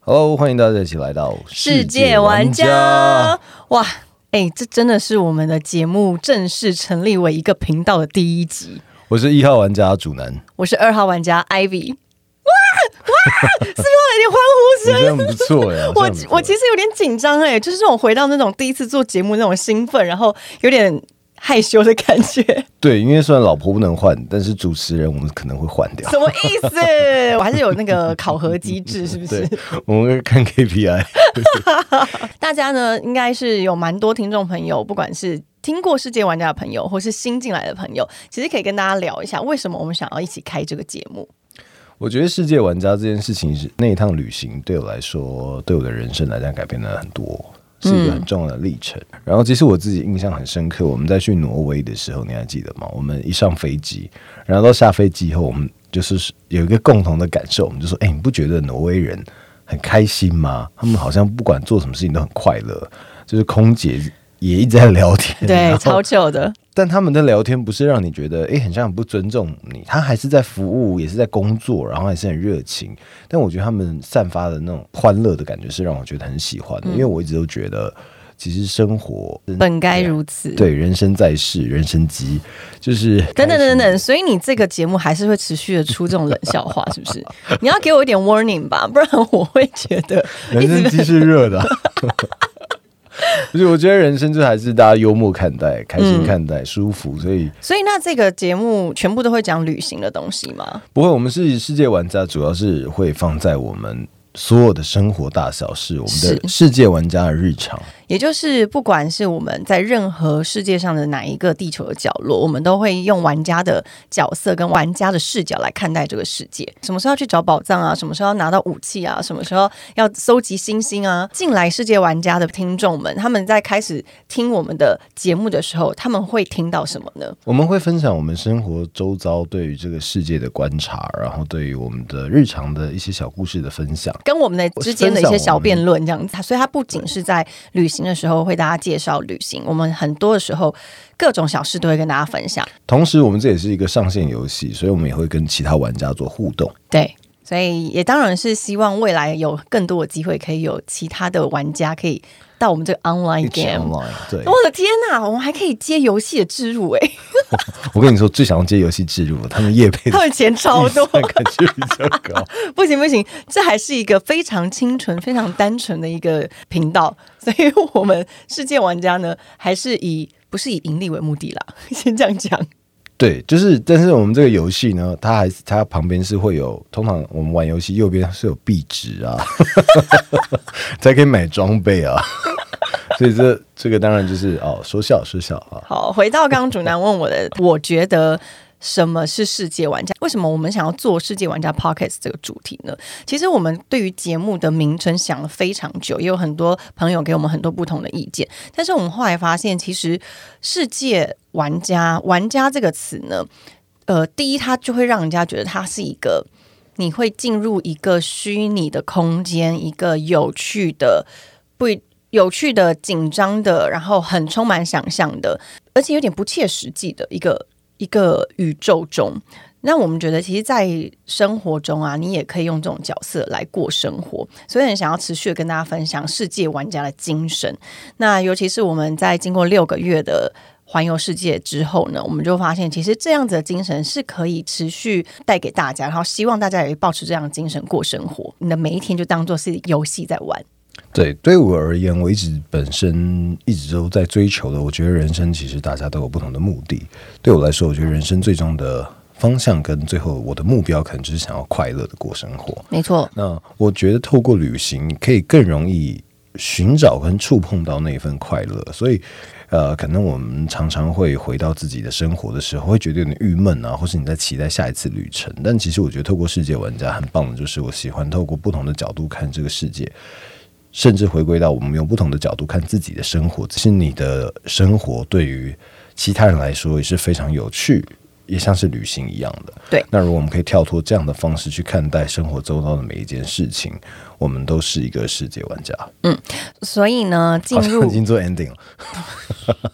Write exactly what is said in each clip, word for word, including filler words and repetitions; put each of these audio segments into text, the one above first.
Hello， 欢迎大家一起来到世界玩家。哇，哎，这真的是我们的节目正式成立为一个频道的第一集。 我是一号玩家主男， 我是二号玩家 Ivy。哇哇，是不是有点欢呼声？ 你这样不错呀！ 我我其实有点紧张哎，就是这种回到那种第一次做节目那种兴奋，然后有点害羞的感觉。对， 因为虽然老婆不能换，但是主持人我们可能会换掉。 什么意思？我还是有那个考核机制，是不是？ 对，我们会看 K P I。 大家呢，应该是有蛮多听众朋友，不管是听过世界玩家的朋友，或是新进来的朋友，其实可以跟大家聊一下，为什么我们想要一起开这个节目。 我觉得世界玩家这件事情是那一趟旅行对我来说，对我的人生来讲改变了很多，是一个很重要的历程。嗯、然后其实我自己印象很深刻，我们在去挪威的时候，你还记得吗？我们一上飞机，然后到下飞机后，我们就是有一个共同的感受，我们就说：“哎、欸，你不觉得挪威人很开心吗？他们好像不管做什么事情都很快乐。”就是空姐也一直在聊天， 对，超糗的。 但他们的聊天不是让你觉得哎、欸，很像很不尊重你，他还是在服务，也是在工作，然后还是很热情。但我觉得他们散发的那种欢乐的感觉是让我觉得很喜欢的，嗯、因为我一直都觉得，其实生活本该如此。 对，人生在世，人生机，就是等等等等。所以你这个节目还是会持续的出这种冷笑话，是不是？你要给我一点 warning 吧，不然我会觉得人生机是热的、啊。就是我觉得人生就还是大家幽默看待、开心看待、嗯、舒服，所以所以那这个节目全部都会讲旅行的东西吗？ 不会，我们是世界玩家，主要是会放在我们所有的生活大小事，我们的世界玩家的日常。 也就是不管是我们在任何世界上的哪一个地球的角落，我们都会用玩家的角色跟玩家的视角来看待这个世界。什么时候要去找宝藏啊，什么时候要拿到武器啊，什么时候要搜集星星啊。进来世界玩家的听众们，他们在开始听我们的节目的时候，他们会听到什么呢？ 我们会分享我们生活周遭对于这个世界的观察，然后对于我们的日常的一些小故事的分享， 跟我们的之间的一些小辩论这样子。所以它不仅是在旅行的时候会大家介绍旅行，我们很多的时候各种小事都会跟大家分享。 同时我们这也是一个上线游戏，所以我们也会跟其他玩家做互动。 对，所以也当然是希望未来有更多的机会可以有其他的玩家可以到我们这个 online game。 对， 我的天哪，我们还可以接游戏的置入。哎、欸， 我跟你说最想要接游戏置入，他们业配他们钱超多， 感觉比较高。 不行不行，这还是一个非常清纯非常单纯的一个频道，所以我们世界玩家呢还是以不是以盈利为目的啦，先这样讲。 对，就是，但是我们这个游戏呢，它还是它旁边是会有，通常我们玩游戏右边是有币值啊，才可以买装备啊，所以这这个当然就是哦，说笑说笑啊。 好，回到刚刚主男问我的，我觉得什么是世界玩家？为什么我们想要做世界玩家 Podcast 这个主题呢？其实我们对于节目的名称想了非常久，也有很多朋友给我们很多不同的意见。但是我们后来发现，其实世界玩家玩家这个词呢，呃，第一，它就会让人家觉得它是一个你会进入一个虚拟的空间，一个有趣的不有趣的、紧张的，然后很充满想象的，而且有点不切实际的一个。一个宇宙中，那我们觉得其实在生活中啊，你也可以用这种角色来过生活，所以很想要持续的跟大家分享世界玩家的精神。那尤其是我们在经过六个月的环游世界之后呢，我们就发现其实这样子的精神是可以持续带给大家，然后希望大家也会保持这样的精神过生活，你的每一天就当作是游戏在玩。 对，对我而言，我一直本身一直都在追求的，我觉得人生其实大家都有不同的目的。对我来说，我觉得人生最终的方向跟最后我的目标，可能就是想要快乐的过生活。 没错。 那我觉得透过旅行，可以更容易寻找跟触碰到那一份快乐。所以，呃，可能我们常常会回到自己的生活的时候，会觉得有点郁闷啊，或是你在期待下一次旅程。但其实我觉得，透过世界玩家很棒的，就是我喜欢透过不同的角度看这个世界。甚至回归到我们用不同的角度看自己的生活，只是你的生活对于其他人来说也是非常有趣，也像是旅行一样的。 对， 那如果我们可以跳脱这样的方式去看待生活周遭的每一件事情，我们都是一个世界玩家。 嗯，所以呢，进入好像已经做 ending 了。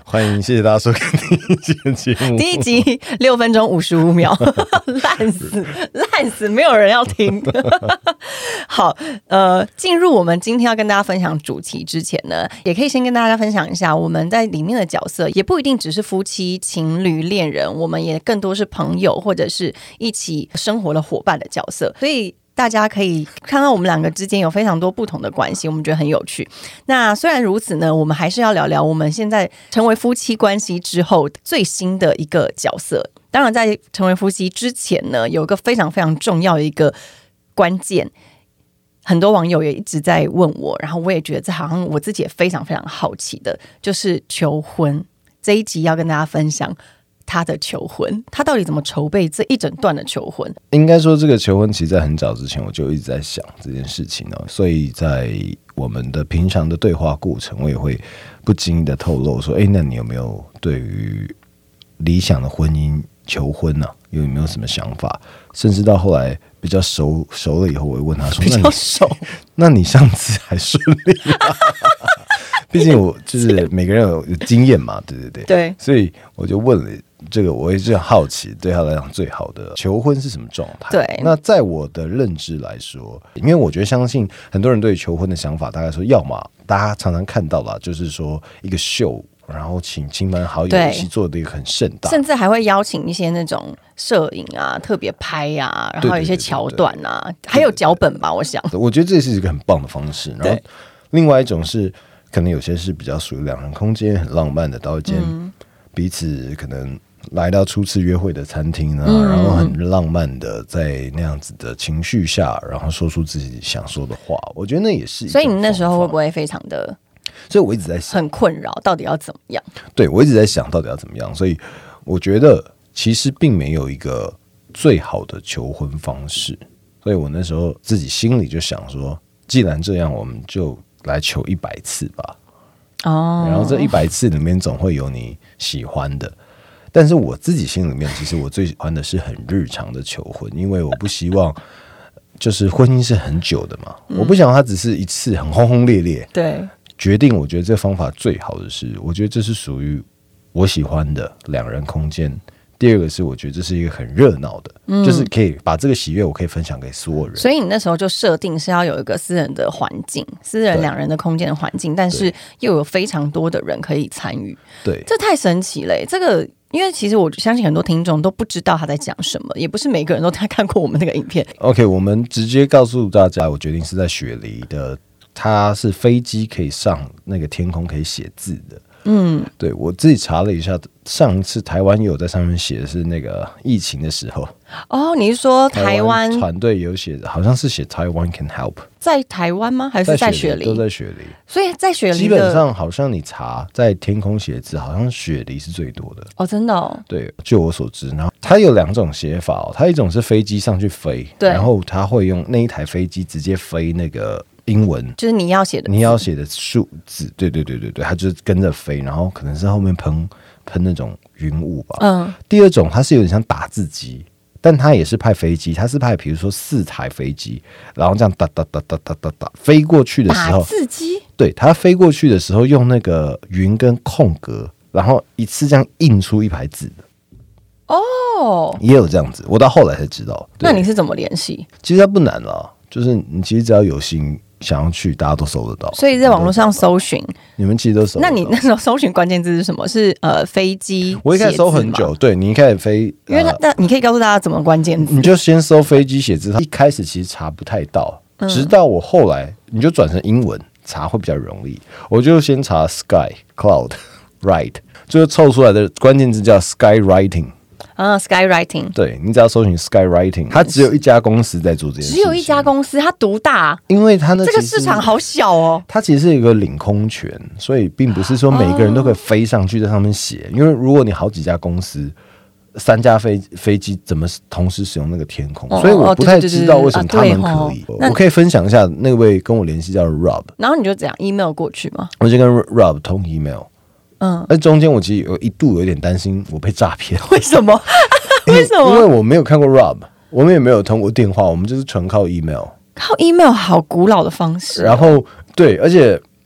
欢迎，谢谢大家收看第一集的节目。 第一集六分钟五十五秒，烂死烂死，没有人要听。好，呃，进入我们今天要跟大家分享主题之前呢，也可以先跟大家分享一下我们在里面的角色，也不一定只是夫妻、情侣、恋人，我们也更多是朋友或者是一起生活的伙伴的角色，所以大家可以看到我们两个之间有非常多不同的关系，我们觉得很有趣。那虽然如此呢，我们还是要聊聊我们现在成为夫妻关系之后最新的一个角色。当然在成为夫妻之前呢，有一个非常非常重要的一个关键，很多网友也一直在问我，然后我也觉得这好像我自己也非常非常好奇的，就是求婚。这一集要跟大家分享他的求婚，他到底怎么筹备这一整段的求婚？ 应该说，这个求婚其实在很早之前我就一直在想这件事情哦，所以在我们的平常的对话过程，我也会不经意的透露说：“哎，那你有没有对于理想的婚姻求婚呢、啊？有没有什么想法？”甚至到后来比较熟熟了以后，我会问他说：“ 比较熟， 那你上次还顺利吗？”毕竟我就是每个人有有经验嘛，对对对， 对， 所以我就问了这个，我也是很好奇，对他来讲最好的求婚是什么状态？ 对， 那在我的认知来说，因为我觉得相信很多人对求婚的想法，大概说，要么大家常常看到啦，就是说一个秀。然后请亲朋好友一起做的一个很盛大， 甚至还会邀请一些那种摄影啊、特别拍啊，然后有一些桥段啊，对对对对对，还有脚本吧。我想，我觉得这是一个很棒的方式。然后另外一种是，可能有些是比较属于两人空间很浪漫的，到一间彼此可能来到初次约会的餐厅啊，嗯、然后很浪漫的在那样子的情绪下，然后说出自己想说的话。我觉得那也是一种。 所以你那时候会不会非常的？ 所以我一直在想， 很困扰，到底要怎么样？ 对，我一直在想到底要怎么样。所以我觉得其实并没有一个最好的求婚方式。所以我那时候自己心里就想说，既然这样，我们就来求一百次吧。哦，然后这一百次里面总会有你喜欢的。但是我自己心里面，其实我最喜欢的是很日常的求婚，因为我不希望。就是婚姻是很久的嘛，嗯、我不想它只是一次很轰轰烈烈。 对。 决定，我觉得这方法最好的是，我觉得这是属于我喜欢的两人空间。第二个是，我觉得这是一个很热闹的、嗯，就是可以把这个喜悦，我可以分享给所有人。 所以你那时候就设定是要有一个私人的环境，私人两人的空间的环境，但是又有非常多的人可以参与。 对， 这太神奇了、欸。这个，因为其实我相信很多听众都不知道他在讲什么，也不是每个人都看过我们那个影片。 OK， 我们直接告诉大家，我决定是在雪梨的。它是飞机可以上那个天空可以写字的，嗯，对我自己查了一下，上一次台湾也有在上面写的是那个疫情的时候。 哦，你是说台湾团队有写的，好像是写 Taiwan can help， 在台湾吗？还是在雪梨？ 都在雪梨， 所以在雪梨基本上好像你查在天空写字，好像雪梨是最多的哦，真的哦。 对，就我所知，然后它有两种写法哦，它一种是飞机上去飞，然后它会用那一台飞机直接飞那个。英文就是你要写的， 你要写的数字，对对对对对，它就是跟着飞，然后可能是后面喷喷那种云雾吧。嗯，第二种它是有点像打字机，但它也是派飞机，它是派比如说四台飞机，然后这样哒哒哒哒哒哒哒飞过去的时候， 打字机， 对，它飞过去的时候用那个云跟空格，然后一次这样印出一排字的。哦，也有这样子，我到后来才知道。 那你是怎么联系？ 其实它不难啦，就是你其实只要有心。想要去，大家都搜得到， 所以在网络上搜寻， 你们其实都搜得到。 那你那时候搜寻关键字是什么？是呃飞机？ 我一开始搜很久，对你一开始飞， 因为那、呃、那你可以告诉大家怎么关键字， 你就先搜飞机写字，它一开始其实查不太到，嗯、直到我后来你就转成英文查会比较容易。我就先查 sky cloud write， 最后凑出来的关键字叫 skywriting。 啊、uh, ，skywriting， 对，你只要搜寻 skywriting， 它只有一家公司在做这件事情， 只有一家公司，它独大， 因为它那这个市场好小哦。 它其实是一个领空权，所以并不是说每个人都可以飞上去在上面写，哦、因为如果你好几家公司。三架飞飞机怎么同时使用那个天空？哦、所以我不太知道为什么他们可以。我可以分享一下，那位跟我联系叫 Rob， 然后你就这样 email 过去吗？ 我就跟 Rob 通 email。嗯，而中间我其实有一度有点担心我被诈骗， 为什么？为什么？ 因为我没有看过 Rob， 我们也没有通过电话，我们就是纯靠 email。 靠 email 好古老的方式、哦。 然后对，而且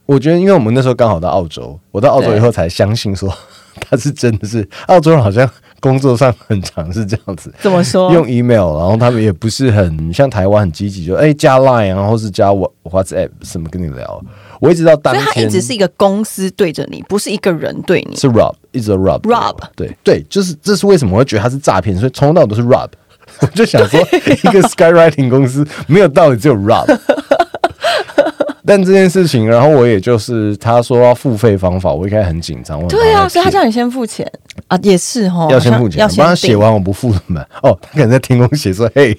我觉得因为我们那时候刚好到澳洲，我到澳洲以后才相信说他是真的是澳洲人，好像工作上很常是这样子。 怎么说？ 用 email， 然后他们也不是很像台湾很积极，就哎、欸、加 Line 啊，或是加 WhatsApp 什么跟你聊。我一直到当天， 所以他一直是一个公司对着你，不是一个人对你。 是 Rob， 一直 Rob Rob， 对对，就是这是为什么我会觉得他是诈骗，所以从头到尾都是 Rob。我就想说，一个 Skywriting 公司没有道理只有 Rob。但这件事情，然后我也就是他说要付费方法，我一开始很紧张。 对啊，所以他叫你先付钱啊，也是哦， 要先付钱，不然写完我不付怎么办？哦，他可能在天空写说：“嘿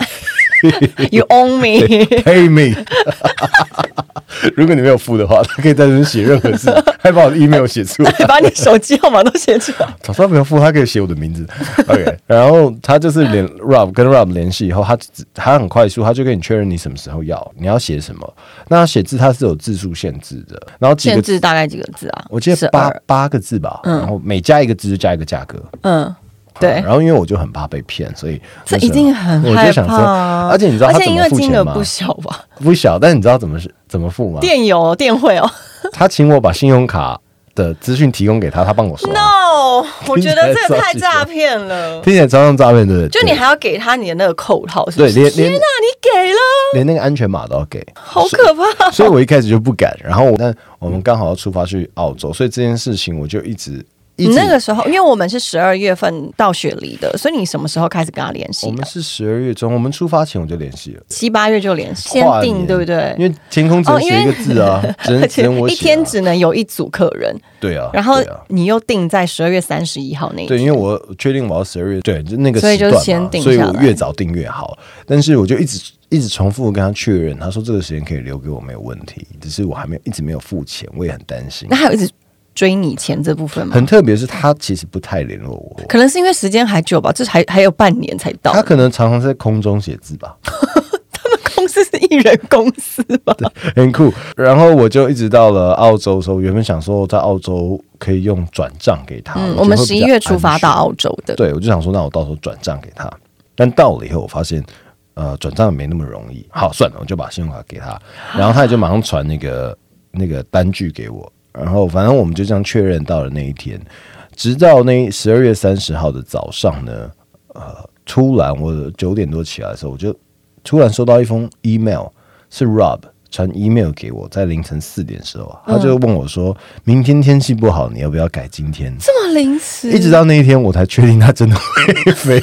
，You own me, pay me。”如果你没有付的话，他可以在这边写任何事，还把我的 email 写出来， 把你手机号码都写出来。 早知道没有付，他可以写我的名字。OK， 然后他就是连 Rob 跟 Rob 联系以后，他他很快速，他就跟你确认你什么时候要，你要写什么。那写字他是有字数限制的，然后几个限制大概几个字啊？ 我记得八八个字吧，嗯、然后每加一个字就加一个价格。嗯。 对， 然后因为我就很怕被骗，所以这一定很害怕、啊。 我就想说，而且你知道他怎么付钱吗？ 而且因为金额不小吧？ 不小，但你知道怎么怎么付吗？ 电邮、电汇哦。 他请我把信用卡的资讯提供给他，他帮我刷。 No， 我觉得这个太诈骗了， 听起来超像诈骗的。 就你还要给他你的那个扣号，是不是？ 对，连天哪，你给了， 连那个安全码都要给， 好可怕、哦。 所以我一开始就不敢。然后我，但我们刚好要出发去澳洲，所以这件事情我就一直。 你那个时候，因为我们是十二月份到雪梨的，所以你什么时候开始跟他联系、啊？ 我们是十二月中，我们出发前我就联系了， 七八月就联系，先定对不对？ 因为天空只能写一个字啊，哦、只能只能我写、啊， 一天只能有一组客人。 对啊， 然后你又定在十二月三十一号那一天， 对，因为我确定我要十二月，对，就那个时段嘛， 所以就先定下来， 所以我越早定越好。但是我就一直一直重复跟他确认，他说这个时间可以留给我没有问题，只是我还没有一直没有付钱，我也很担心。 那还有一直追你钱这部分吗？ 很特别是他其实不太联络我， 可能是因为时间还久吧，这还还有半年才到。 他可能常常在空中写字吧。 他们公司是艺人公司吧？ 对，很酷。然后我就一直到了澳洲的时候，原本想说在澳洲可以用转账给他。 嗯，我们十一月出发到澳洲的。 对，我就想说，那我到时候转账给他。但到了以后，我发现呃转账没那么容易。好，算了，我就把信用卡给他，然后他也就马上传那个那个单据给我。然后反正我们就这样确认到了那一天，直到那十二月三十号的早上呢，呃，突然我九点多起来的时候，我就突然收到一封 email， 是 Rob 传 email 给我，在凌晨四点的时候，他就问我说：“明天天气不好，你要不要改今天？” 这么临时， 一直到那一天我才确定他真的会飞。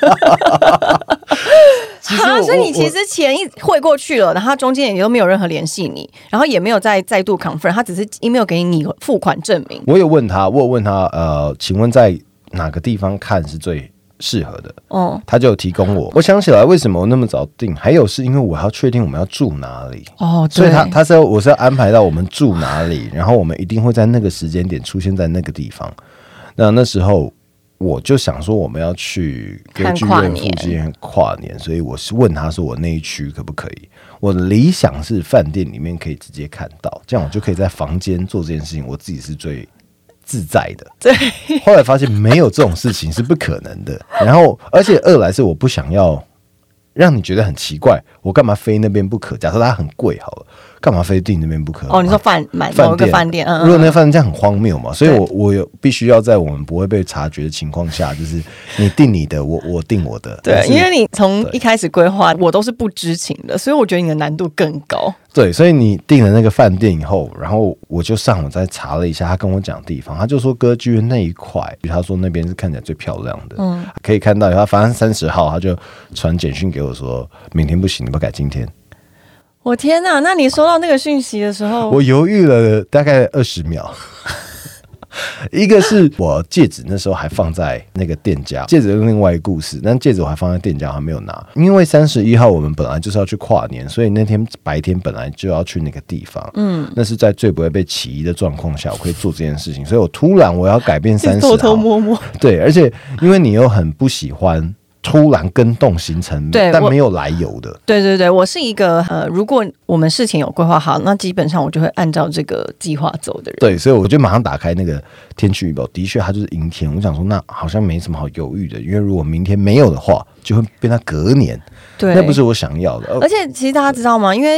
啊，所以你其实钱一汇过去了，然后他中间也都没有任何联系你，然后也没有再再度 confirm， 他只是 email 给你付款证明。 我有问他，我有问他，呃，请问在哪个地方看是最适合的？哦，他就有提供我。我想起来，为什么我那么早订？还有是因为我要确定我们要住哪里。哦，对，所以他他是我是要安排到我们住哪里，然后我们一定会在那个时间点出现在那个地方。那那时候。我就想说我们要去歌剧院附近跨年，所以我是问他说我那一区可不可以？我的理想是饭店里面可以直接看到，这样我就可以在房间做这件事情，我自己是最自在的。 对， 后来发现没有这种事情是不可能的。然后，而且二来是我不想要让你觉得很奇怪，我干嘛飞那边不可？假设它很贵好了。干嘛非订那边不可？ 哦，你说饭买某个饭店，嗯， 如果那个饭店这样很荒谬嘛，所以我我有必须要在我们不会被察觉的情况下，就是你订你的，我我订我的。 对，因为你从一开始规划，我都是不知情的，所以我觉得你的难度更高。 对，所以你订了那个饭店以后，然后我就上网再查了一下，他跟我讲地方，他就说歌剧院那一块，他说那边是看起来最漂亮的，嗯，可以看到。他反正三十号他就传简讯给我说，明天不行，你不改今天。 我天哪！那你收到那个讯息的时候， 我犹豫了大概二十秒。一个是我戒指那时候还放在那个店家，戒指是另外一个故事，但戒指我还放在店家，还没有拿。因为三十一号我们本来就是要去跨年，所以那天白天本来就要去那个地方。嗯，那是在最不会被起疑的状况下，我可以做这件事情。所以我突然我要改变三十号， 偷偷摸摸。 对，而且因为你又很不喜欢。突然跟动行程，但没有来由的。 对对对，我是一个呃，如果我们事情有规划好，那基本上我就会按照这个计划走的人。 对，所以我就马上打开那个天气预报，的确它就是阴天。我想说，那好像没什么好犹豫的，因为如果明天没有的话，就会变成隔年。对，那不是我想要的。 而且其实大家知道吗？因为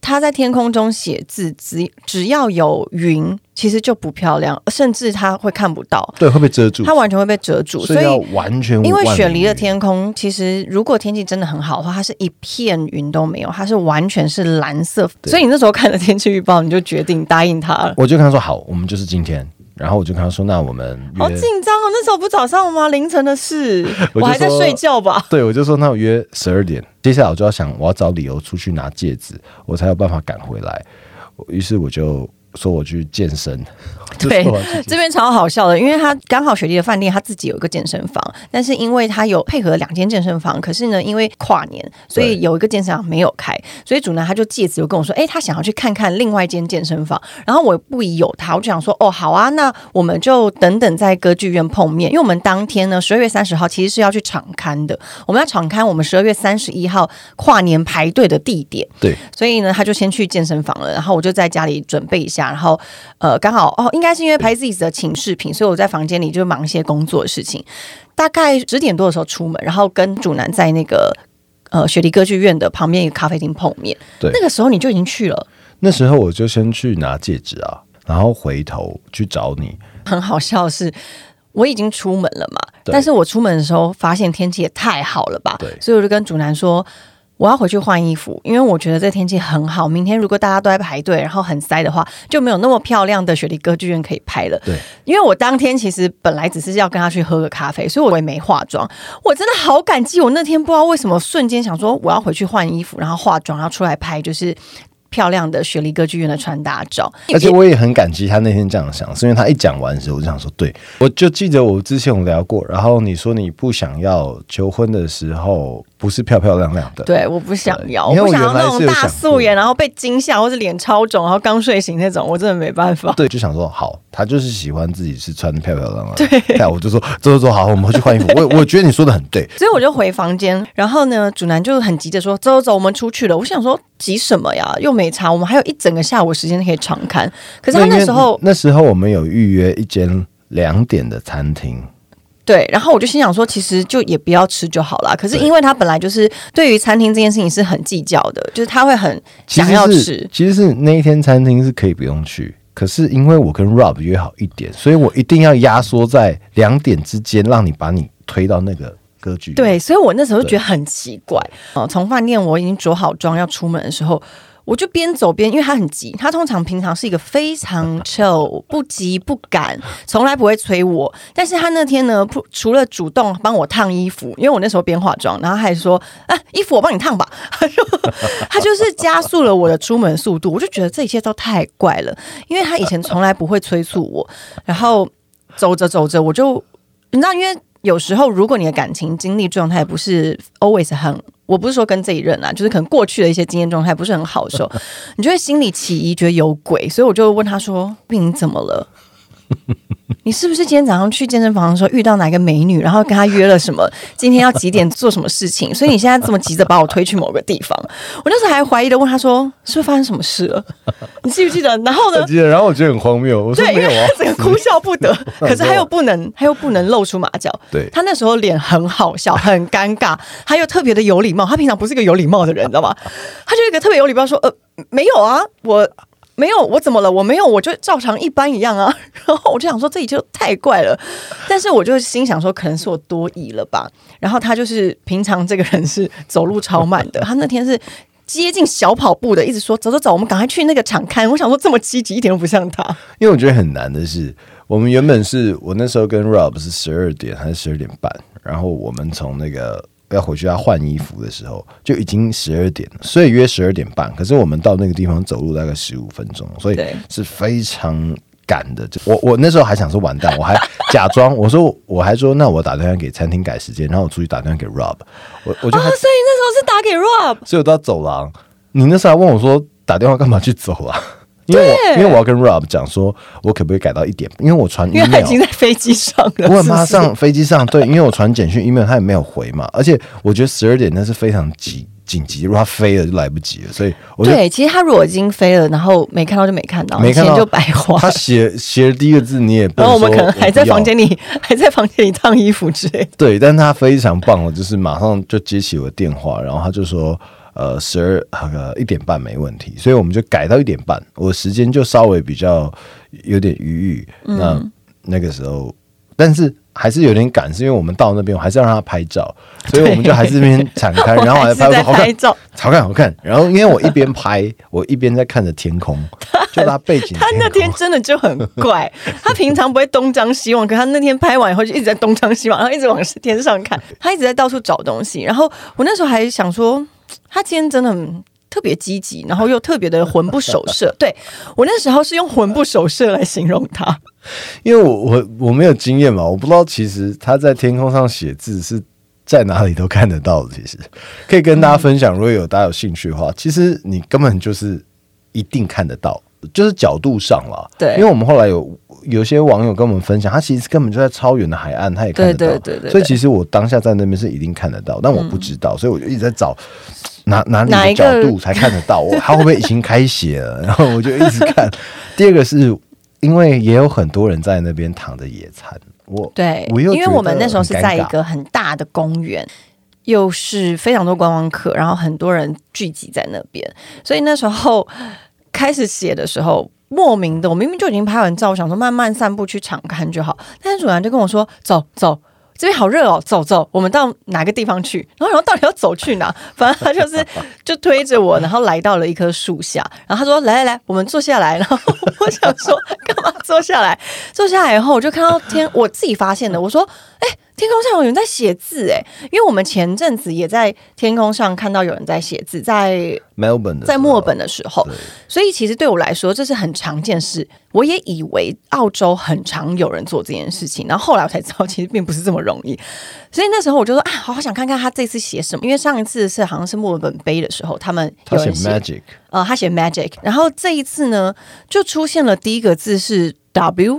他在天空中写字，只只要有云，其实就不漂亮，甚至他会看不到， 对，会被遮住， 他完全会被遮住， 所以要完全因为雪梨的天空，其实如果天气真的很好的话，它是一片云都没有，它是完全是蓝色，所以你那时候看了天气预报，你就决定答应他了。 我就跟他说好，我们就是今天。然后我就跟他说，那我们约， 好紧张哦，那时候不早上吗？凌晨的事，我, 我还在睡觉吧。 对，我就说那我约十二点，接下来我就要想我要找理由出去拿戒指，我才有办法赶回来。于是我就说我去健身。 对，这边超好笑的，因为他刚好雪梨的饭店他自己有一个健身房，但是因为他有配合两间健身房，可是呢因为跨年，所以有一个健身房没有开，所以主男他就借此就跟我说，哎，他想要去看看另外一间健身房，然后我不疑有他，我就想说，哦，好啊，那我们就等等在歌剧院碰面，因为我们当天呢十二月三十号其实是要去场勘的，我们要场勘我们十二月三十一号跨年排队的地点， 对， 所以呢他就先去健身房了，然后我就在家里准备一下，然后呃刚好哦应该是因为拍自己的请视频，所以我在房间里就忙一些工作的事情。大概十点多的时候出门，然后跟主男在那个呃雪梨歌剧院的旁边一个咖啡厅碰面。对，那个时候你就已经去了。 那时候我就先去拿戒指啊，然后回头去找你。 很好笑的是，我已经出门了嘛，但是我出门的时候发现天气也太好了吧，对，所以我就跟主男说。我要回去换衣服，因为我觉得这天气很好。明天如果大家都在排队，然后很塞的话，就没有那么漂亮的雪梨歌剧院可以拍了。对，因为我当天其实本来只是要跟他去喝个咖啡，所以我也没化妆。我真的好感激，我那天不知道为什么瞬间想说我要回去换衣服，然后化妆，然后出来拍就是漂亮的雪梨歌剧院的穿搭照。 而且我也很感激他那天这样想，是因为他一讲完的时候，我就想说，对，我就记得我之前有聊过，然后你说你不想要求婚的时候不是漂漂亮亮的， 对，我不想要，我不想要那种大素颜，然后被惊吓，或是脸超肿，然后刚睡醒那种，我真的没办法。 对，就想说好，他就是喜欢自己是穿漂漂亮亮的。对，我就说走走走，好，我们回去换衣服。我我觉得你说的很对， 所以我就回房间，然后呢，主男就很急着说走走走，我们出去了。我想说急什么呀？又没差，我们还有一整个下午时间可以常看。可是他那时候， 那时候我们有预约一间两点的餐厅。 对，然后我就心想说，其实就也不要吃就好啦。可是因为他本来就是对于餐厅这件事情是很计较的，就是他会很想要吃。 其实是那一天餐厅是可以不用去，可是因为我跟 Rob 约好一点，所以我一定要压缩在两点之间，让你把你推到那个歌剧。 对，所以我那时候就觉得很奇怪。哦，从饭店我已经着好妆要出门的时候。我就边走边，因为他很急，他通常平常是一个非常 chill 不急不赶，从来不会催我。但是他那天呢，除了主动帮我烫衣服，因为我那时候边化妆，然后还说啊，衣服我帮你烫吧，他就是加速了我的出门速度。我就觉得这一切都太怪了，因为他以前从来不会催促我，然后走着走着我就你知道，因为有时候如果你的感情经历状态不是 always 很。我不是说跟这一任啦，就是可能过去的一些经验状态不是很好的时候，你就会心里起疑，觉得有鬼，所以我就问他说：“你怎么了？你是不是今天早上去健身房的时候遇到哪个美女，然后跟她约了什么？今天要几点做什么事情？所以你现在这么急着把我推去某个地方？”我那时候还怀疑的问他说：“是不是发生什么事了？你记不记得？”然后呢？ 我记得，然后我觉得很荒谬，我说没有啊， 整个哭笑不得。可是他又不能，他又不能露出马脚。 对， 他那时候脸很好笑，很尴尬，他又特别的有礼貌。他平常不是一个有礼貌的人，你知道吗？他就一个特别有礼貌说：“呃，没有啊，我。”没有，我怎么了？我没有，我就照常一般一样啊。然后我就想说，这一切都太怪了。但是我就心想说，可能是我多疑了吧。然后他就是平常这个人是走路超慢的，他那天是接近小跑步的，一直说走走走，我们赶快去那个场看。我想说这么积极，一点都不像他。 因为我觉得很难的是，我们原本是我那时候跟 Rob 是十二点还是十二点半，然后我们从那个。要回去要换衣服的时候就已经十二点了，所以约十二点半。可是我们到那个地方走路大概十五分钟，所以是非常赶的。我我那时候还想说完蛋，我还假装我说我还说那我打电话给餐厅改时间，然后我出去打电话给 Rob。我我就还、 哦、所以那时候是打给 Rob， 所以我到走廊。你那时候还问我说打电话干嘛去走廊？因为我因为我要跟 Rob 讲说，我可不可以改到一点？因为我传 email， 因为他已经在飞机上了。 我很怕上飞机上，对，因为我传简讯 email 他也没有回嘛，而且我觉得十二点那是非常急紧急，如果他飞了就来不及了，所以我对，其实他如果已经飞了，然后没看到就没看到， 没看到钱就白花。 他写写了第一个字，你也不然后我们可能还在房间里，还在房间里烫衣服之类的。 对，但他非常棒了，就是马上就接起我的电话，然后他就说。 呃十二呃一点半没问题，所以我们就改到一点半，我时间就稍微比较有点余裕。嗯、那那个时候，但是还是有点赶，是因为我们到那边，我还是要让他拍照，所以我们就还是那边敞开，然后我还拍，我说好看，好看，好看。然后因为我一边拍，我一边在看着天空，就他背景。 他那天真的就很怪，他平常不会东张西望，可他那天拍完以后就一直在东张西望，然后一直往天上看，他一直在到处找东西。然后我那时候还想说，他今天真的很特别积极，然后又特别的魂不守舍。对，我那时候是用魂不守舍来形容他。 因为我我我没有经验嘛，我不知道其实他在天空上写字是在哪里都看得到的。其实可以跟大家分享，如果有大家有兴趣的话，其实你根本就是一定看得到，就是角度上啦。对，因为我们后来有有些网友跟我们分享，他其实根本就在超远的海岸，他也看得到。对对对 对, 对，所以其实我当下在那边是一定看得到，但我不知道，嗯、所以我就一直在找。哪哪里的角度才看得到我？他会不会已经开写了？然后我就一直看。第二个是因为也有很多人在那边躺着野餐，我对，我因为我们那时候是在一个很大的公园，又是非常多观光客，然后很多人聚集在那边，所以那时候开始写的时候，莫名的，我明明就已经拍完照，我想说慢慢散步去场看就好，但是主人就跟我说：“走走。”这边好热哦，走走，我们到哪个地方去？然后，然后到底要走去哪？反正他就是就推着我，然后来到了一棵树下。然后他说：“来来来，我们坐下来。”然后我想说，干嘛坐下来？坐下来以后，我就看到天，我自己发现的。我说：“哎、欸，天空上有人在写字哎！”因为我们前阵子也在天空上看到有人在写字，在 Melbourne 在墨尔本的时候，所以其实对我来说这是很常见事。我也以为澳洲很常有人做这件事情，然后后来我才知道，其实并不是这么容易。所以那时候我就说啊，好想看看他这次写什么，因为上一次是好像是墨尔本杯的时候，他们有人写 magic， 呃，他写 magic， 然后这一次呢，就出现了第一个字是 W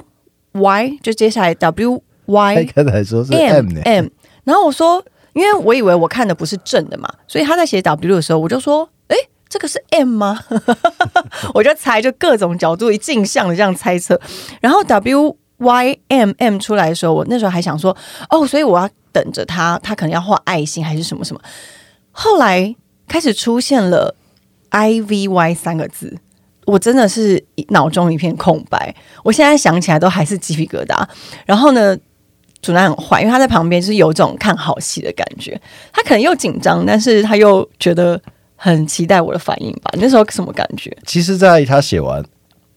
Y， 就接下来 W Y， 刚才说是 M M， 然后我说，因为我以为我看的不是正的嘛，所以他在写 W 的时候，我就说，哎。这个是 M 吗？我就猜，就各种角度一镜像的这样猜测。然后 W Y M M 出来的时候，我那时候还想说，哦，所以我要等着他，他可能要画爱心还是什么什么。后来开始出现了 I V Y 三个字，我真的是脑中一片空白。我现在想起来都还是鸡皮疙瘩。然后呢，主男很坏，因为他在旁边就是有种看好戏的感觉。他可能又紧张，但是他又觉得。很期待我的反应吧？你那时候什么感觉？ 其实，在他写完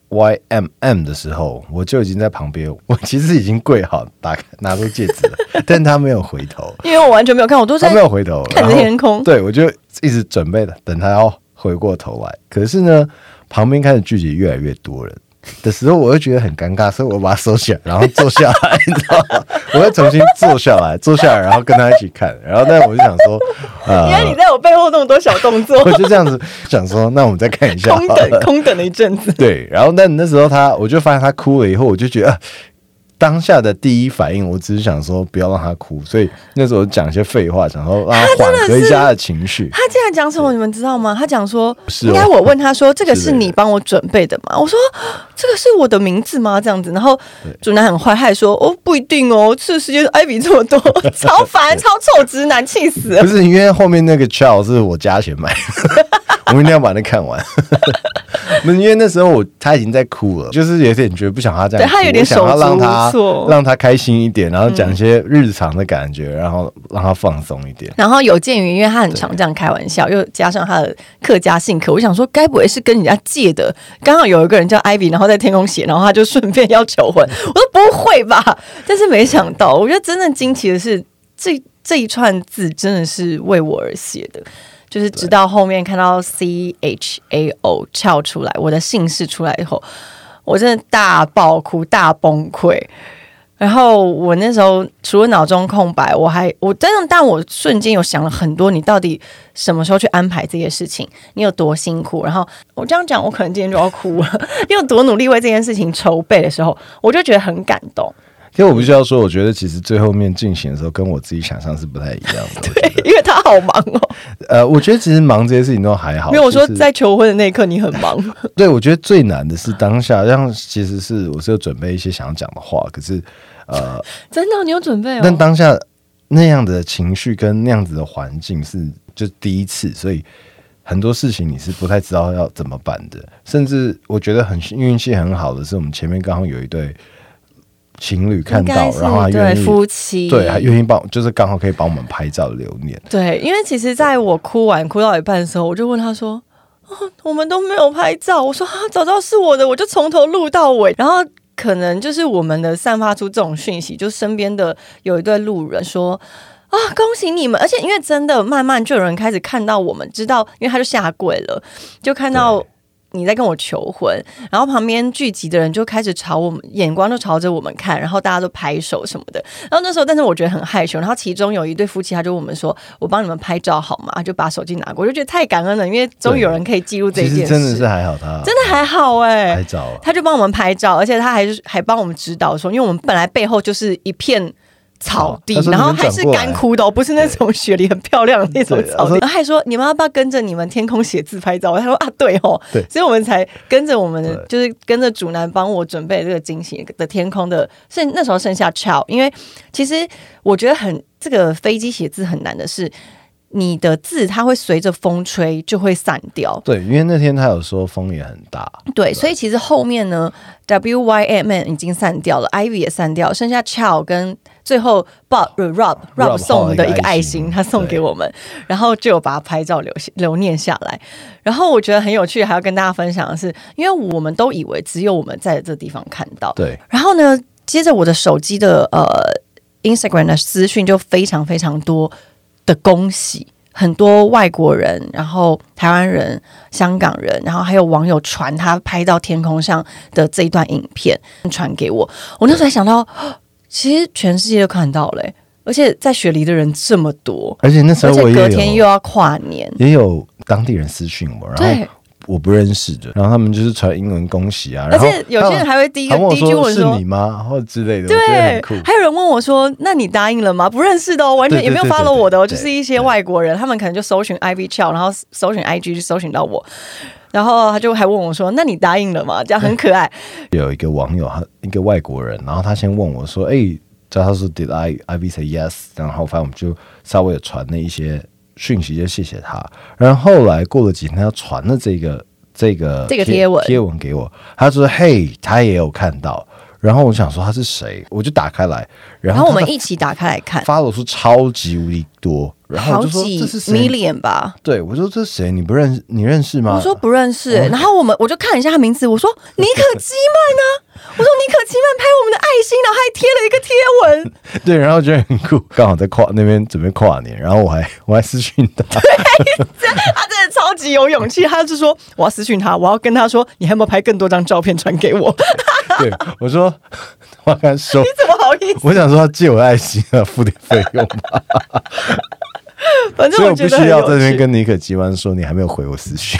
Y M M 的时候，我就已经在旁边，我其实已经跪好，打开拿出戒指了，但他没有回头， 因为我完全没有看，我都在他没有回头， 看着天空。 对，我就一直准备的，等他要回过头来。可是呢，旁边开始聚集越来越多人的时候，我就觉得很尴尬，所以我把它收起来，然后坐下来，你知道吗？我要重新坐下来，坐下来，然后跟他一起看。然后，但我就想说， 呃，原来你在我背后那么多小动作， 我就这样子想说，那我们再看一下， 空等空等了一阵子。 对，然后但那时候他，我就发现他哭了以后，我就觉得。呃当下的第一反应，我只是想说不要让他哭，所以那时候讲一些废话，想说让他缓和一下他的情绪。 他竟然讲什么，你们知道吗？他讲说，应该我问他说，这个是你帮我准备的吗？我说这个是我的名字吗？这样子，然后主男很坏，他还说哦不一定哦，这个世界艾比这么多，超烦，超臭直男，气死了。 不是因为后面那个 Charles 是我加钱买的，我们一定要把那看完。因为那时候我他已经在哭了，就是有点觉得不想他这样哭， 对他有点手足无措， 让他开心一点，然后讲一些日常的感觉，然后让他放松一点。 然后有鉴于因为他很常这样开玩笑，又加上他的客家性格，我想说该不会是跟人家借的？刚好有一个人叫 Ivy， 然后在天空写，然后他就顺便要求婚。我说不会吧？但是没想到，我觉得真正惊奇的是，这这一串字真的是为我而写的。就是直到后面看到 C H A O 跳出来，我的姓氏出来以后，我真的大爆哭、大崩溃。然后我那时候除了脑中空白，我还我真的，但我瞬间有想了很多，你到底什么时候去安排这些事情？你有多辛苦？然后我这样讲，我可能今天就要哭了。你有多努力为这件事情筹备的时候，我就觉得很感动。 因为我必须要说，我觉得其实最后面进行的时候，跟我自己想象是不太一样的。 对，因为他好忙哦。 呃，我觉得其实忙这些事情都还好。 没有，我说在求婚的那一刻你很忙。 对，我觉得最难的是当下，让其实是我是有准备一些想要讲的话，可是呃， 真的你有准备哦。 但当下那样的情绪跟那样子的环境是就第一次，所以很多事情你是不太知道要怎么办的，甚至我觉得很运气很好的是，我们前面刚好有一对情侣看到，然后还愿意对夫妻， 对，还愿意帮，就是刚好可以帮我们拍照留念。 对，因为其实在我哭完哭到一半的时候，我就问他说。哦、我们都没有拍照，我说啊，早知道是我的，我就从头录到尾。然后可能就是我们的散发出这种讯息，就身边的有一对路人说啊，恭喜你们！而且因为真的慢慢就有人开始看到我们，知道，因为他就下跪了，就看到你在跟我求婚，然后旁边聚集的人就开始朝我们，眼光就朝着我们看，然后大家都拍手什么的。然后那时候，但是我觉得很害羞。然后其中有一对夫妻，他就问我们说：“我帮你们拍照好吗？”就把手机拿过，我就觉得太感恩了，因为终于有人可以记录这一件事。 其实真的是还好他，他真的还好哎、欸， 拍照、啊， 他就帮我们拍照，而且他还还帮我们指导说，因为我们本来背后就是一片。草地，然后还是干枯的、哦，不是那种雪梨很漂亮的那种草地。然后还说你们要不要跟着你们天空写自拍照？他说啊，对哦， 对， 所以我们才跟着我们，就是跟着主男帮我准备这个惊喜的天空的。剩那时候剩下 Chow， 因为其实我觉得很这个飞机写字很难的是。你的字它会随着风吹就会散掉，对， 因为那天他有说风也很大， 对，对所以其实后面呢 W Y M N 已经散掉了 Ivy 也散掉，剩下 Chow 跟最后 Bob Rob Rob 送我们的一个爱心，他送给我们，然后就有把它拍照留留念下来。然后我觉得很有趣，还要跟大家分享的是，因为我们都以为只有我们在这地方看到， 对。 然后呢，接着我的手机的呃 Instagram 的私讯就非常非常多。的恭喜，很多外国人，然后台湾人、香港人，然后还有网友传他拍到天空上的这一段影片传给我。我那时候才想到，其实全世界都看到了、欸，而且在雪梨的人这么多， 而且那时候我也有隔天又要跨年， 也有当地人私讯我，然后。我不认识的，然后他们就是传英文恭喜啊， 而且有些人还会第一个第一句问说是你吗，或者之类的， 对， 我觉得很酷。 还有人问我说：“那你答应了吗？”不认识的哦，完全也没有 follow 我的哦，就是一些外国人，他们可能就搜寻 Ivy Chow， 然后搜寻 I G 就搜寻到我，然后他就还问我说：“那你答应了吗？”这样很可爱。 有一个网友，他一个外国人，然后他先问我说：“哎、欸，他说 Did I Ivy say yes？” 然后反正我们就稍微有传了一些讯息，就谢谢他。然后后来过了几天，他传了这个。这个这个贴文贴文给我，他说：“嘿，他也有看到。”然后我想说他是谁，我就打开来，然后然后我们一起打开来看， 发了数超级无敌多，然后我就说这是谁 million 吧？ 对，我说这是谁？你不认识？你认识吗？ 我说不认识、欸。然后我们我就看了一下他名字，我说尼可基曼呢？我说尼可基曼拍我们的爱心，然后还贴了一个贴文。 对，然后觉得很酷，刚好在跨那边准备跨年，然后我还我还私讯他， 对，他真的超级有勇气，他就说我要私讯他，我要跟他说，你还有没有拍更多张照片传给我？ 对，我说我跟他说， 你怎么好意思？ 我想说他借我爱心啊，付点费用吧。 反正我觉得所以我必须要在那边跟尼可基曼说，你还没有回我私讯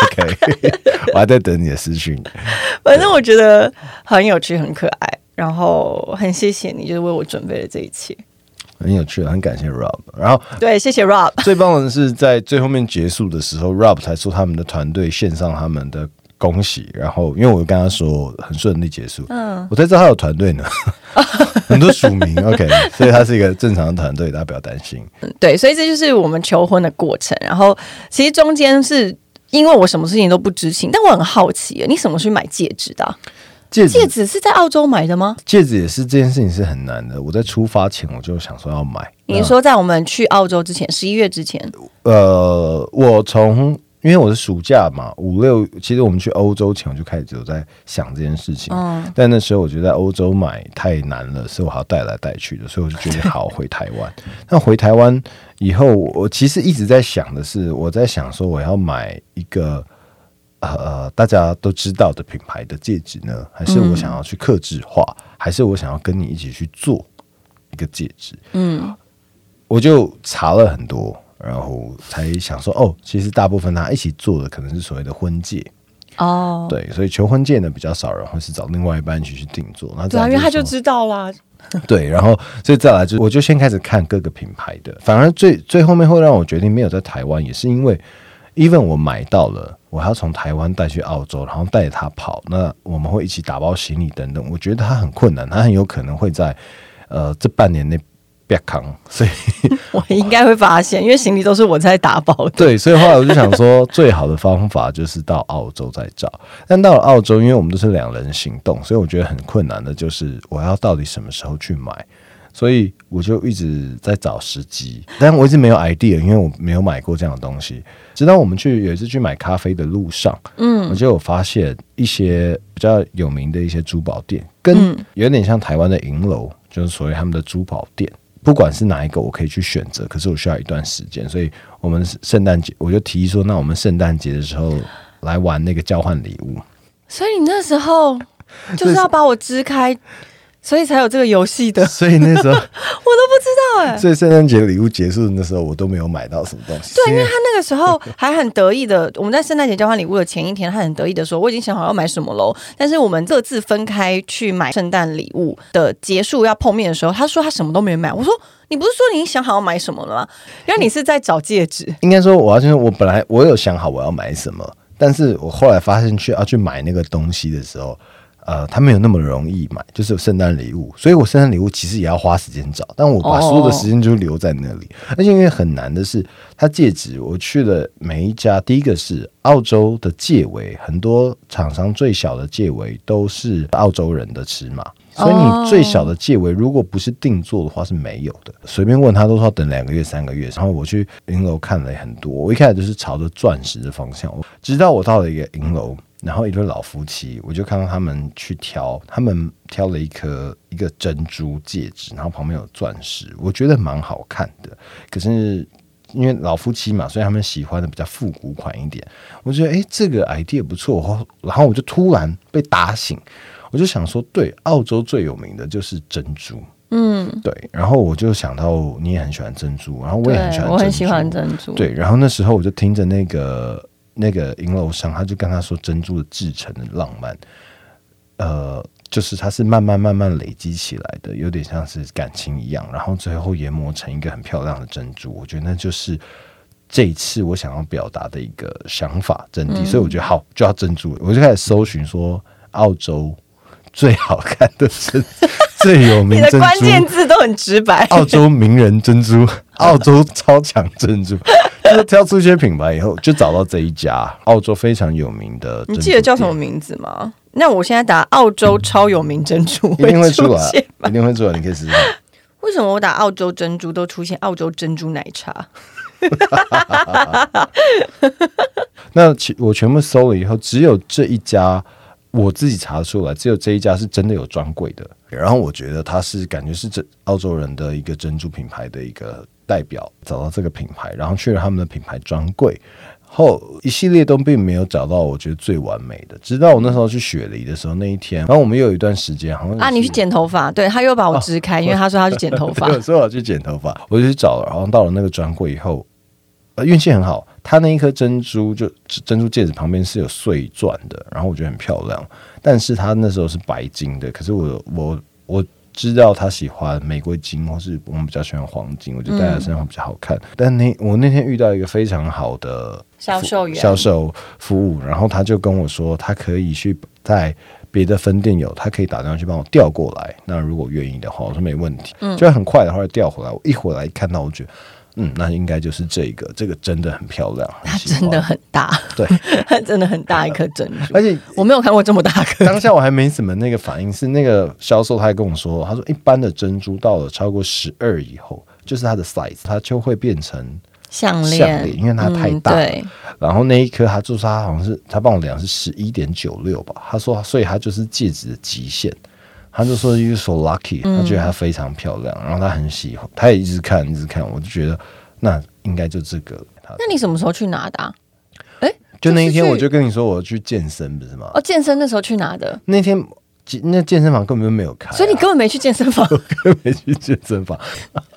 ，OK， 我还在等你的私讯。 反正我觉得很有趣，很可爱，然后很谢谢你，就是为我准备了这一切。 很有趣，很感谢 Rob。然后对，谢谢 Rob。 最棒的是在最后面结束的时候 ，Rob 才说他们的团队献上他们的恭喜。然后因为我跟他说很顺利结束，嗯，我才知道他有团队呢，很多署名 ，OK， 所以他是一个正常的团队，大家不要担心。 对，所以这就是我们求婚的过程。然后其实中间是因为我什么事情都不知情，但我很好奇，你什么去买戒指的、啊？戒指, 戒指是在澳洲买的吗？ 戒指也是这件事情是很难的。我在出发前我就想说要买。 你说在我们去澳洲之前，十一月之前？ 呃，我从因为我是暑假嘛，五六，其实我们去欧洲前我就开始有在想这件事情。嗯，但那时候我觉得在欧洲买太难了，所以我还要带来带去的，所以我就决定好回台湾。那回台湾以后，我其实一直在想的是，我在想说我要买一个。呃，大家都知道的品牌的戒指呢，还是我想要去客制化、嗯，还是我想要跟你一起去做一个戒指？嗯，我就查了很多，然后才想说，哦，其实大部分他一起做的可能是所谓的婚戒。哦，对，所以求婚戒呢比较少人会是找另外一半一起去定做。那对啊，因为他就知道啦。 对，然后所以再来就我就先开始看各个品牌的，反而最最后面会让我决定没有在台湾，也是因为 even 我买到了。我还要从台湾带去澳洲，然后带着他跑，那我们会一起打包行李等等。我觉得他很困难，他很有可能会在呃这半年内别扛，所以我应该会发现，因为行李都是我在打包的。 对，所以后来我就想说，最好的方法就是到澳洲再找。但到了澳洲，因为我们都是两人行动，所以我觉得很困难的就是我要到底什么时候去买。所以我就一直在找时机，但我一直没有 idea， 因为我没有买过这样的东西。直到我们去有一次去买咖啡的路上，嗯，我就有发现一些比较有名的一些珠宝店，跟有点像台湾的银楼，就是所谓他们的珠宝店。不管是哪一个，我可以去选择，可是我需要一段时间，所以我们圣诞节我就提议说，那我们圣诞节的时候来玩那个交换礼物。 所以你那时候就是要把我支开。所以才有这个游戏的， 所以那时候我都不知道哎、欸。 所以圣诞节礼物结束的时候，我都没有买到什么东西。 对，因为他那个时候还很得意的，我们在圣诞节交换礼物的前一天，他很得意的说：“我已经想好要买什么喽。”但是我们各自分开去买圣诞礼物的结束要碰面的时候，他说他什么都没买。我说：“你不是说你想好要买什么了吗？”因为你是在找戒指。 应该说，我要就是我本来我有想好我要买什么，但是我后来发现去要去买那个东西的时候。呃，它没有那么容易买，就是圣诞礼物，所以我圣诞礼物其实也要花时间找，但我把所有的时间就留在那里。哦、而且因为很难的是，它戒指我去了每一家，第一个是澳洲的戒围，很多厂商最小的戒围都是澳洲人的尺码，所以你最小的戒围如果不是定做的话是没有的。随便问他都说要等两个月、三个月。然后我去银楼看了很多，我一开始就是朝着钻石的方向，直到我到了一个银楼。然后一对老夫妻，我就看到他们去挑，他们挑了一颗一个珍珠戒指，然后旁边有钻石，我觉得蛮好看的。可是因为老夫妻嘛，所以他们喜欢的比较复古款一点。我觉得哎，这个 idea 不错，然后我就突然被打醒，我就想说，对，澳洲最有名的就是珍珠。嗯，对，然后我就想到你也很喜欢珍珠，然后我也很喜欢珍珠， 我很喜欢珍珠。 对，然后那时候我就听着那个。那个银楼商他就跟他说珍珠的制成的浪漫，呃，就是它是慢慢慢慢累积起来的，有点像是感情一样，然后最后研磨成一个很漂亮的珍珠。我觉得那就是这一次我想要表达的一个想法真谛，嗯、所以我觉得好就要珍珠，我就开始搜寻说澳洲最好看的珍珠。最有名珍珠，你的关键字都很直白。 澳洲名人珍珠，澳洲超强珍珠，就是挑出一些品牌以后，就找到这一家澳洲非常有名的珍珠。 你记得叫什么名字吗？那我现在打澳洲超有名珍珠， 一定会出来，一定会出来，你可以试试看。 为什么我打澳洲珍珠都出现澳洲珍珠奶茶？ 那我全部搜了以后，只有这一家。我自己查出来，只有这一家是真的有专柜的。然后我觉得它是感觉是这澳洲人的一个珍珠品牌的一个代表，找到这个品牌，然后去了他们的品牌专柜，后一系列都并没有找到我觉得最完美的。直到我那时候去雪梨的时候那一天，然后我们又有一段时间好像啊，你去剪头发，对他又把我支开，哦、因为他说他去剪头发， 对，所以我去剪头发，我就去找了，然后到了那个专柜以后。呃，运气很好，它那一颗珍珠就珍珠戒指旁边是有碎钻的，然后我觉得很漂亮。但是它那时候是白金的，可是我我我知道他喜欢玫瑰金，或是我们比较喜欢黄金，我觉得戴在身上会比较好看。嗯、但那我那天遇到一个非常好的销售员， 销售服务，然后他就跟我说，他可以去在别的分店有，他可以打电话去帮我调过来。那如果愿意的话，我说没问题，嗯、就很快的话调回来。我一回来一看到，我觉得。嗯，那应该就是这个，这个真的很漂亮， 它真的很大， 对， 它真的很大一颗珍珠， 而且我没有看过这么大颗。 当下我还没什么那个反应，是那个销售他还跟我说，他说一般的珍珠到了超过十二以后，就是它的 size， 它就会变成项链， 项链，因为它太大了。 嗯、对， 然后那一颗他就是他好像是他帮我量是十一点九六吧，他说，所以它就是戒指的极限。他就说 "You so lucky"， 他觉得它非常漂亮，嗯、然后他很喜欢，他也一直看，一直看，我就觉得那应该就这个。 那你什么时候去拿的、啊？哎， 就那一天我就跟你说我去健身，不是吗？ 哦，健身那时候去拿的。 那天那健身房根本就没有开、啊， 所以你根本没去健身房， 我根本没去健身房。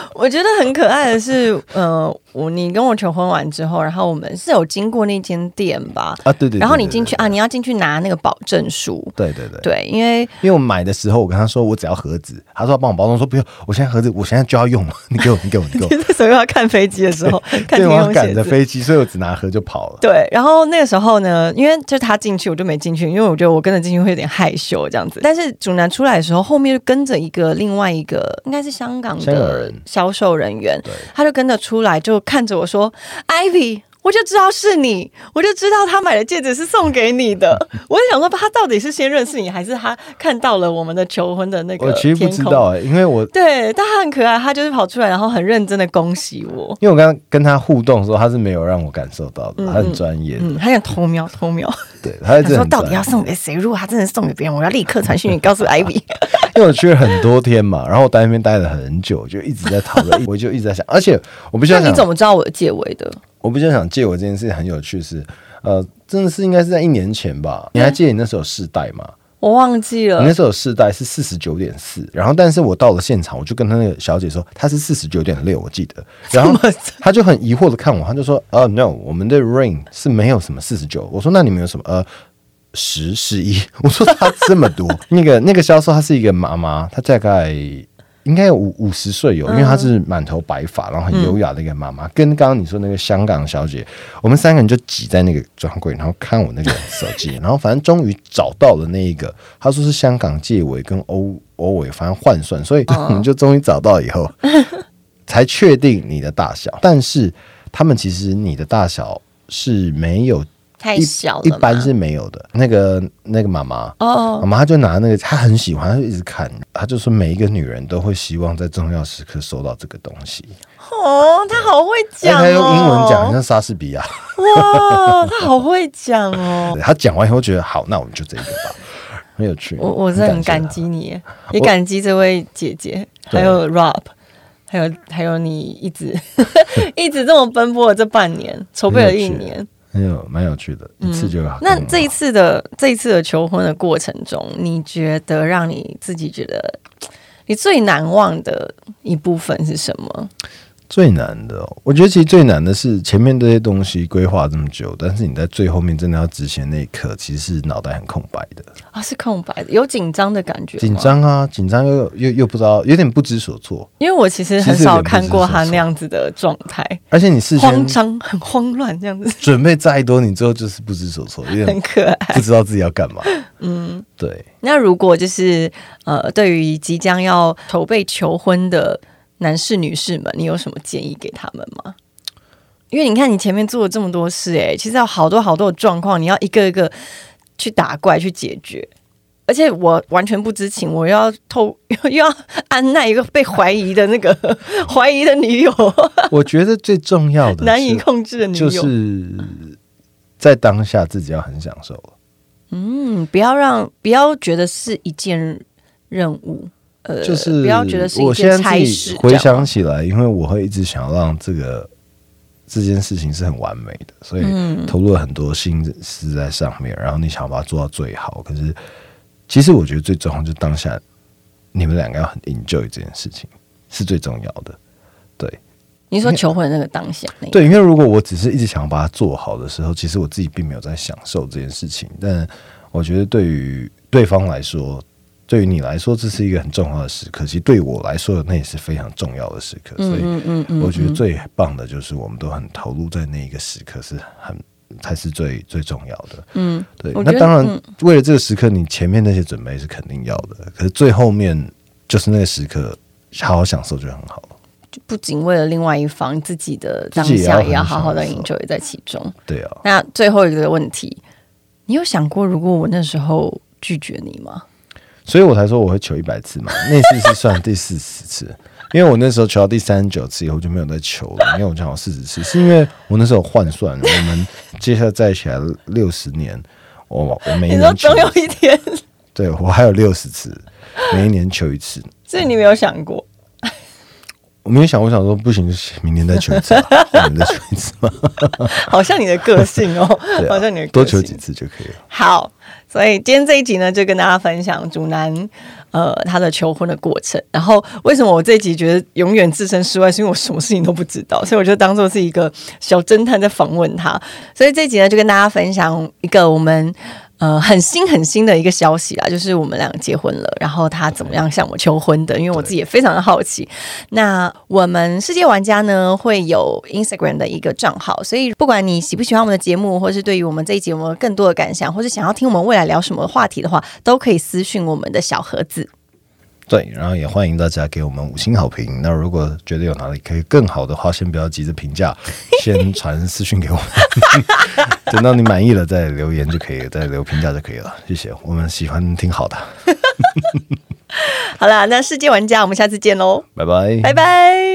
我觉得很可爱的是，呃，我你跟我求婚完之后，然后我们是有经过那间店吧？ 啊，对 对, 对, 对, 对, 对。 然后你进去啊，你要进去拿那个保证书。 对对对。 对，因为因为我买的时候，我跟他说我只要盒子，他说要帮我包装，说不用，我现在盒子我现在就要用了，你给我，你给我，你给我。 那时候要看飞机的时候，看对， 天我要赶空写字。 着飞机，所以我只拿盒就跑了。 对，然后那个时候呢，因为就他进去，我就没进去，因为我觉得我跟着进去会有点害羞这样子。但是主男出来的时候，后面就跟着一个另外一个应该是香港的销售人员，他就跟着出来，就看着我说 ：“Ivy。”我就知道是你，我就知道他买的戒指是送给你的。我就想说，他到底是先认识你，还是他看到了我们的求婚的那个天空？ 我其实不知道哎、欸，因为我对，但他很可爱，他就是跑出来，然后很认真的恭喜我。 因为我刚刚跟他互动的时候，他是没有让我感受到的，嗯、他很专业的， 嗯，他想偷瞄偷瞄。 对，他说到底要送给谁？如果他真的送给别人，我要立刻传讯息告诉 Ivy。 因为我去了很多天嘛，然后我在那边待了很久，就一直在讨论，我就一直在想，而且我必须要想， 那你怎么知道我的戒围的？ 我比较想借我这件事情很有趣是，呃，真的是应该是在一年前吧？你还记得你那时候有试戴吗？ 我忘记了。 你那时候有试戴是四十九点四，然后但是我到了现场，我就跟他那个小姐说，她是四十九点六，我记得。然后她就很疑惑的看我，她就说：“呃、uh, ，no， 我们的 ring 是没有什么四十九。”我说：“那你们有什么？呃，十、十一？”我说：“她这么多。”那个那个销售她是一个妈妈，她大概。应该有五五十岁有，因为她是满头白发，然后很优雅的一个妈妈，嗯、跟刚刚你说那个香港小姐，我们三个人就挤在那个专柜，然后看我那个手机，然后反正终于找到了那一个，他说是香港戒围跟欧欧围，反正换算，所以我们就终于找到以后，才确定你的大小，但是他们其实你的大小是没有。 太小了， 一般是没有的。那个那个妈妈，哦，妈妈就拿那个，她很喜欢，她就一直看，她就说每一个女人都会希望在重要时刻收到这个东西。 哦，她好会讲哦， 她用英文讲，像莎士比亚。 哇，她好会讲哦。 她讲完以后觉得好，那我们就这个吧，很有趣。 我我是很感激你，也感激这位姐姐，还有 Rob。还有还有，你一直一直这么奔波了这半年，筹备了一年。 很有蛮有趣的，一次就好、嗯。 那这一次的这一次的求婚的过程中，你觉得让你自己觉得你最难忘的一部分是什么？ 最难的、哦，我觉得其实最难的是前面这些东西规划这么久，但是你在最后面真的要执行那一刻，其实是脑袋很空白的啊，是空白的，有紧张的感觉吗？ 紧张啊，紧张又又又不知道，有点不知所措。 因为我其实很少看过他那样子的状态， 而且你事先慌张、很慌乱这样子， 准备再多，你最后就是不知所措，有点很可爱， 不知道自己要干嘛。嗯，对。 那如果就是呃，对于即将要筹备求婚的男士女士们，你有什么建议给他们吗？因为你看你前面做了这么多事、欸，哎，其实有好多好多的状况，你要一个一个去打怪去解决。而且我完全不知情，我要透又要安奈一个被怀疑的那个怀疑的女友。 我觉得最重要的难以控制的女友， 就是在当下自己要很享受了。 嗯，不要让不要觉得是一件任务。呃， 就是不要觉得是一件差事。 回想起来，因为我会一直想要让这个这件事情是很完美的，所以投入了很多心思在上面。然后你想把它做到最好，可是其实我觉得最重要就是当下你们两个要很 enjoy 这件事情是最重要的。对， 你说求婚的那个当下那个， 对，因为如果我只是一直想要把它做好的时候，其实我自己并没有在享受这件事情。但我觉得对于对方来说，对于你来说，这是一个很重要的时刻，其实对我来说，那也是非常重要的时刻。所以，我觉得最棒的就是我们都很投入在那一个时刻，是很才是最最重要的。嗯，对。那当然，嗯、为了这个时刻，你前面那些准备是肯定要的，可是最后面就是那个时刻，好好享受就很好了。 就不仅为了另外一方，自己的当下也要好好的 enjoy 在其中。 对啊。 那最后一个问题，你有想过，如果我那时候拒绝你吗？ 所以我才说我会求一百次嘛，那次是算第四十次，因为我那时候求到第三十九次以后就没有再求了，因为我讲好四十次，是因为我那时候换算，我们接下来在一起来六十年，我我每一年求你说总有一天， 对我还有六十次，每一年求一次，所以你没有想过？ 我没有想，我想说不行，就明年再求一次，后年再求一次嘛。 好像你的个性哦， 啊、 好像你的个性多求几次就可以了。 好，所以今天这一集呢，就跟大家分享主男呃他的求婚的过程。然后为什么我这一集觉得永远置身事外，是因为我什么事情都不知道，所以我就当做是一个小侦探在访问他。所以这一集呢，就跟大家分享一个我们呃，很新很新的一个消息啦，就是我们两个结婚了，然后他怎么样向我求婚的，因为我自己也非常的好奇。那我们世界玩家呢会有 Instagram 的一个账号，所以不管你喜不喜欢我们的节目，或是对于我们这一集有没有更多的感想，或是想要听我们未来聊什么话题的话，都可以私讯我们的小盒子。 对，然后也欢迎大家给我们五星好评。那如果觉得有哪里可以更好的话，先不要急着评价，先传私讯给我们，等到你满意了再留言就可以了，再留评价就可以了。谢谢，我们喜欢听好的。 好啦，那世界玩家，我们下次见喽， 拜拜， 拜拜。